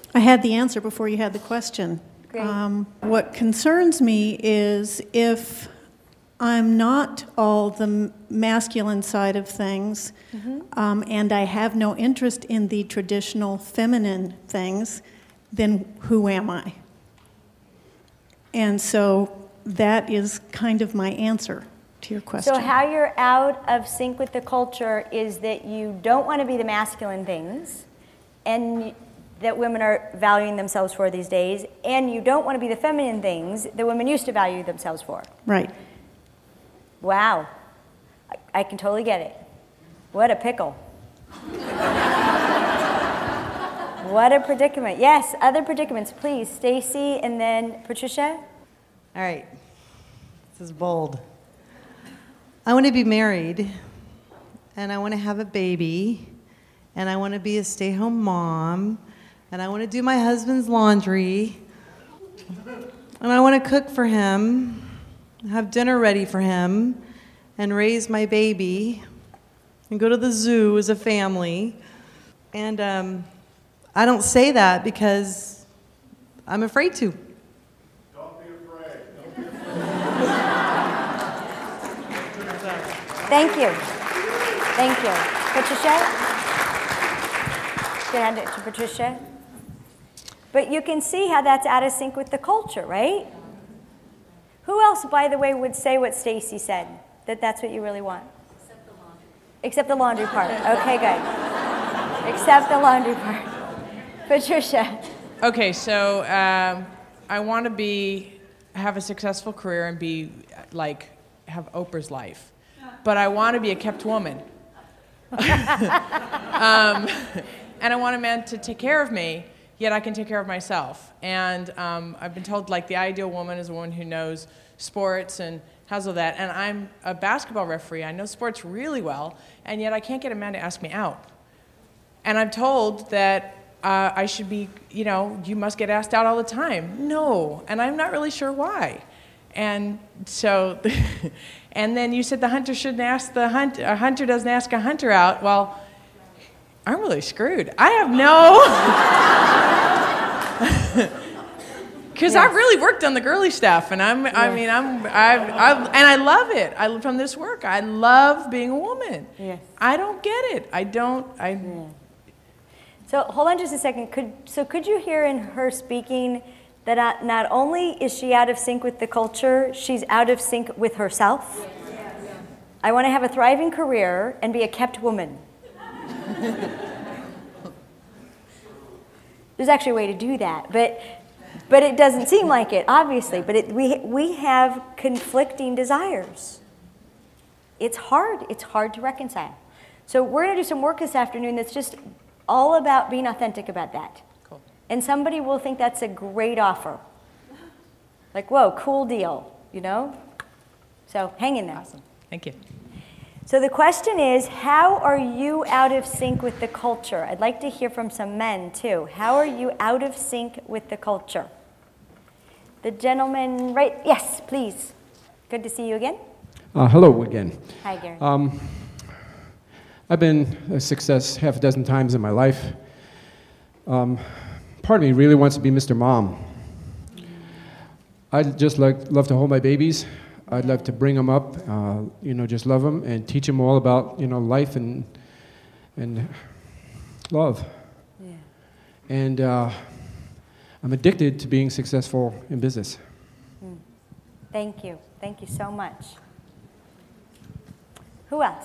I had the answer before you had the question. Great. What concerns me is if I'm not all the masculine side of things, and I have no interest in the traditional feminine things, then who am I? And so that is kind of my answer to your question. So how you're out of sync with the culture is that you don't want to be the masculine things, and that women are valuing themselves for these days, and you don't want to be the feminine things that women used to value themselves for. Right. Wow. I can totally get it. What a pickle. What a predicament. Yes, other predicaments, please. Stacy and then Patricia. All right. This is bold. I want to be married, and I want to have a baby, and I want to be a stay-home mom, and I want to do my husband's laundry, and I want to cook for him, have dinner ready for him, and raise my baby, and go to the zoo as a family. And I don't say that because I'm afraid to. Don't be afraid. Thank you. Thank you. Patricia? Go ahead to Patricia. But you can see how that's out of sync with the culture, right? Who else, by the way, would say what Stacy said, that that's what you really want? Except the laundry. Except the laundry part. Okay, good. Except the laundry part. Patricia. Okay, so I want to have a successful career and be have Oprah's life, but I want to be a kept woman. And I want a man to take care of me, yet I can take care of myself. And I've been told the ideal woman is a woman who knows sports and has all that. And I'm a basketball referee. I know sports really well, and yet I can't get a man to ask me out. And I'm told that I should be, you must get asked out all the time. No, and I'm not really sure why. And so, and then you said the hunter shouldn't ask a hunter doesn't ask a hunter out. Well, I'm really screwed. I have no, because I've really worked on the girly stuff, and and I love it. From this work, I love being a woman. Yes. I don't get it. So hold on just a second. Could you hear in her speaking that not only is she out of sync with the culture, she's out of sync with herself? Yeah. I want to have a thriving career and be a kept woman. There's actually a way to do that, but it doesn't seem like it, obviously. But we have conflicting desires. It's hard. It's hard to reconcile. So we're going to do some work this afternoon that's just all about being authentic about that. Cool. And somebody will think that's a great offer. Whoa, cool deal, So hang in there. Awesome. Thank you. So the question is, how are you out of sync with the culture? I'd like to hear from some men, too. How are you out of sync with the culture? The gentleman right, yes, please. Good to see you again. Hello again. Hi, Gary. I've been a success half a dozen times in my life. Part of me really wants to be Mr. Mom. I'd just love to hold my babies. I'd love to bring them up, just love them and teach them all about, life and love. Yeah. And I'm addicted to being successful in business. Thank you. Thank you so much. Who else?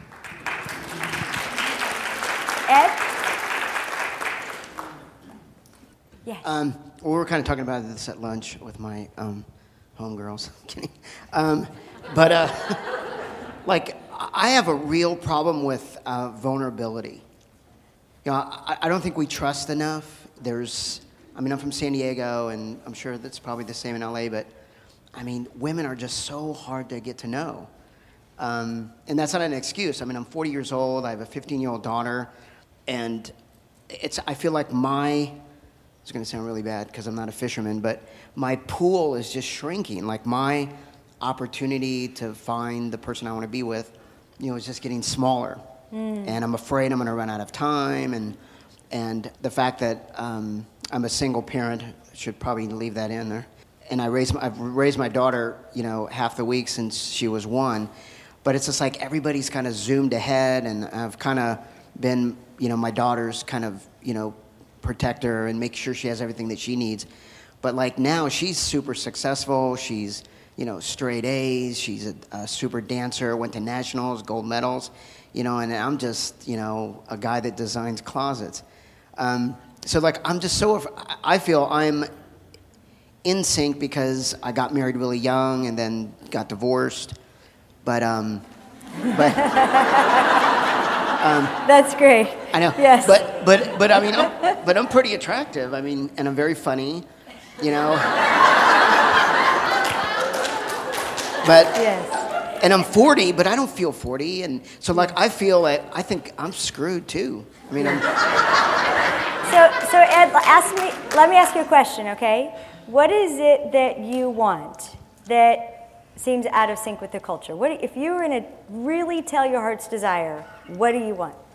Ed? Yes. Well, we were kind of talking about this at lunch with my homegirls. Kidding. I have a real problem with vulnerability. I don't think we trust enough. I'm from San Diego, and I'm sure that's probably the same in LA, but, women are just so hard to get to know. And that's not an excuse. I'm 40 years old. I have a 15-year-old daughter, and I feel like it's going to sound really bad because I'm not a fisherman, but my pool is just shrinking. My opportunity to find the person I want to be with, is just getting smaller. And I'm afraid I'm going to run out of time. And the fact that, I'm a single parent. Should probably leave that in there. And I've raised my daughter, half the week since she was 1. But it's just like everybody's kind of zoomed ahead, and I've kind of been, my daughter's kind of, protector and make sure she has everything that she needs. But like now, she's super successful. She's, straight A's. She's a super dancer. Went to nationals, gold medals. And I'm just, a guy that designs closets. So like I'm just I feel I'm in sync because I got married really young and then got divorced. But That's great. I know. Yes. But I mean, I'm pretty attractive. I mean, and I'm very funny, But Yes. and I'm 40, but I don't feel 40, and so like I feel like I think I'm screwed too. I mean, So Ed, let me ask you a question, okay? What is it that you want that seems out of sync with the culture? If you were going to really tell your heart's desire, what do you want?